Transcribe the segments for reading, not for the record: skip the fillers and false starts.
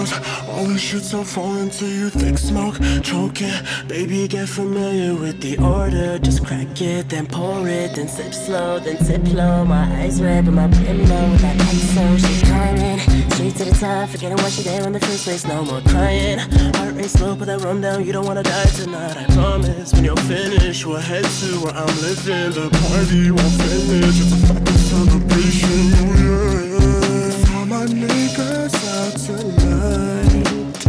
pills. All the shit's all falling to you, thick smoke, choking. Baby, get familiar with the order. Just crack it, then pour it, then sip slow, then tip low. My eyes red, but my brim low with that XO. She climbing straight to the top, forgetting why she there in the first place. No more crying, heart rate slow, put that rum down. You don't wanna die tonight, I promise. When you're finished, we'll head to where I'm living. The party won't finish, it's a fucking celebration. Oh yeah, yeah. All my niggas out tonight.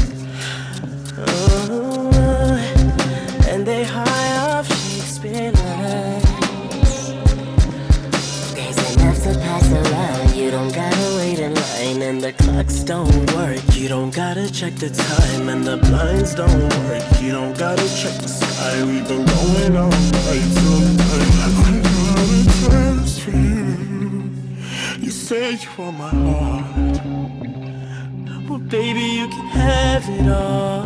Oh, and they high off Shakespeare lines. There's enough to pass around. You don't gotta wait in line, and the clocks don't work. You don't gotta check the time, and the blinds don't work. You don't gotta check the sky. We've been going all night tonight. I got a test for you. You say you want my heart. Well, baby, you can have it all.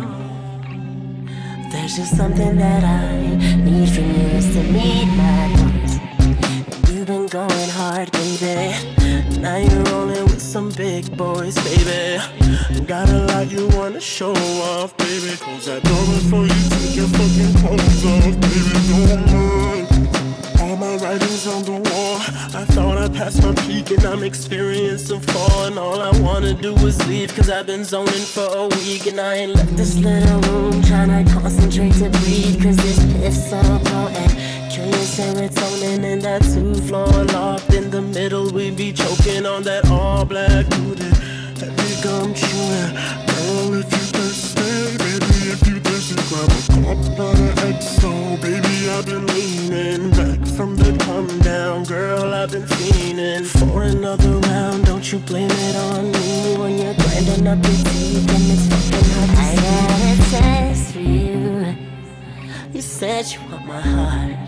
There's just something that I need from you, is to meet my goals. You've been going hard, baby. Now you're rolling with some big boys, baby. Got a lot you wanna show off, baby. Close that door before you take your fucking clothes off, baby. Don't mind. All my writing's on the wall. I thought I passed my peak and I'm experiencing fall. And all I wanna do is leave, cause I've been zoning for a week. And I ain't left this little room tryna concentrate to breathe, cause this piff's so potent. Killing serotonin in that 2-floor loft. In the middle we be choking on that all black booty. Heavy gum chewing. Girl, if you thirsty, baby, if you thirsty, grab a cup out of XO. Baby, I've been leaning back from the come down. Girl, I've been fiending for another round. Don't you blame it on me when you're grinding up your teeth and it's fucking hard to see. I got a test for you. You said you want my heart.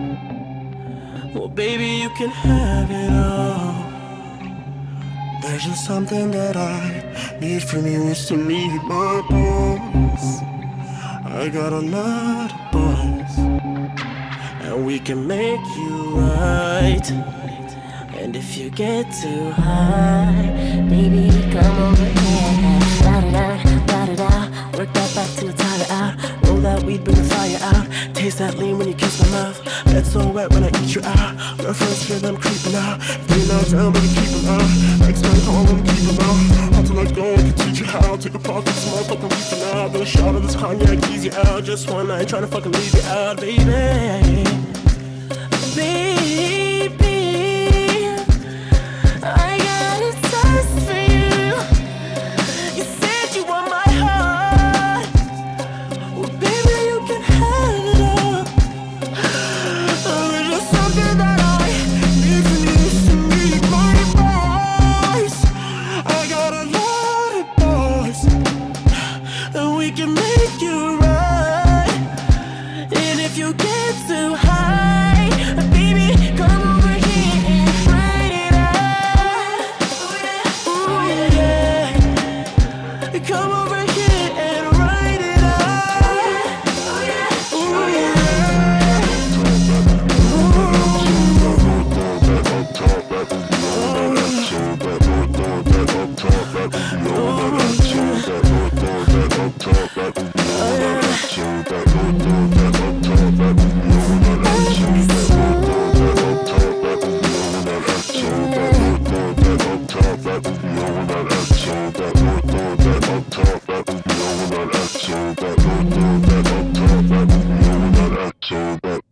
Well, baby, you can have it all. There's just something that I need from you, is to meet my boss. I got a lot of boys, and we can make you right. And if you get too high, baby, come over here. Ride it out, work that back till it's tired out. Roll that weed, bring the fire out. Taste that lean when you kiss my mouth. Bed so wet when I eat you out. Girlfriends hear them creeping out. They now down, but keep them out. Ex-man call them, keep them out. How to let go, I can teach you how. Take a pause, take some motherfucking reason out. Then a shot of this cognac, ease you out. Just one night, tryna fucking leave you out, baby. Baby, I got a test for you. You said you want my heart. Well, baby, you can have it all. There's just something that I need from you, is to meet my boys. I got a lot of boys, and we can make you right. And if you get too high, baby, come over here and write it out. Ooh, yeah. Come over here.